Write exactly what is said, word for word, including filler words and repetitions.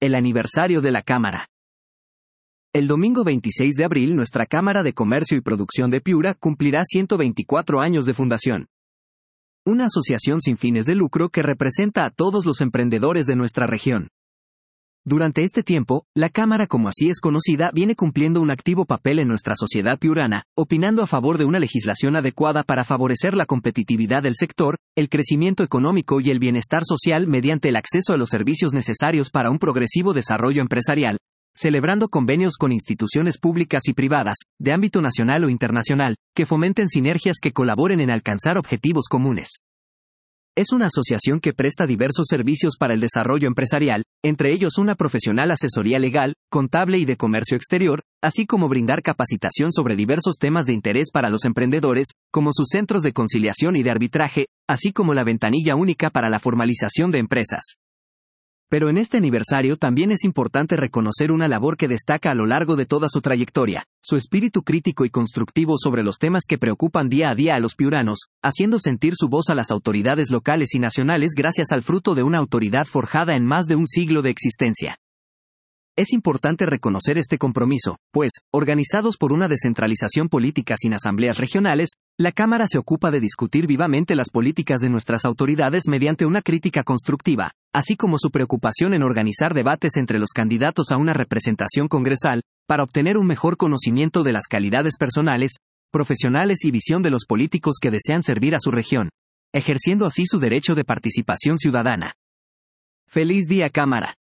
El aniversario de la Cámara. El domingo veintiséis de abril nuestra Cámara de Comercio y Producción de Piura cumplirá ciento veinticuatro años de fundación. Una asociación sin fines de lucro que representa a todos los emprendedores de nuestra región. Durante este tiempo, la Cámara, como así es conocida, viene cumpliendo un activo papel en nuestra sociedad piurana, opinando a favor de una legislación adecuada para favorecer la competitividad del sector, el crecimiento económico y el bienestar social mediante el acceso a los servicios necesarios para un progresivo desarrollo empresarial, celebrando convenios con instituciones públicas y privadas, de ámbito nacional o internacional, que fomenten sinergias que colaboren en alcanzar objetivos comunes. Es una asociación que presta diversos servicios para el desarrollo empresarial, entre ellos una profesional asesoría legal, contable y de comercio exterior, así como brindar capacitación sobre diversos temas de interés para los emprendedores, como sus centros de conciliación y de arbitraje, así como la ventanilla única para la formalización de empresas. Pero en este aniversario también es importante reconocer una labor que destaca a lo largo de toda su trayectoria, su espíritu crítico y constructivo sobre los temas que preocupan día a día a los piuranos, haciendo sentir su voz a las autoridades locales y nacionales gracias al fruto de una autoridad forjada en más de un siglo de existencia. Es importante reconocer este compromiso, pues, organizados por una descentralización política sin asambleas regionales, la Cámara se ocupa de discutir vivamente las políticas de nuestras autoridades mediante una crítica constructiva, así como su preocupación en organizar debates entre los candidatos a una representación congresal, para obtener un mejor conocimiento de las calidades personales, profesionales y visión de los políticos que desean servir a su región, ejerciendo así su derecho de participación ciudadana. ¡Feliz día, Cámara!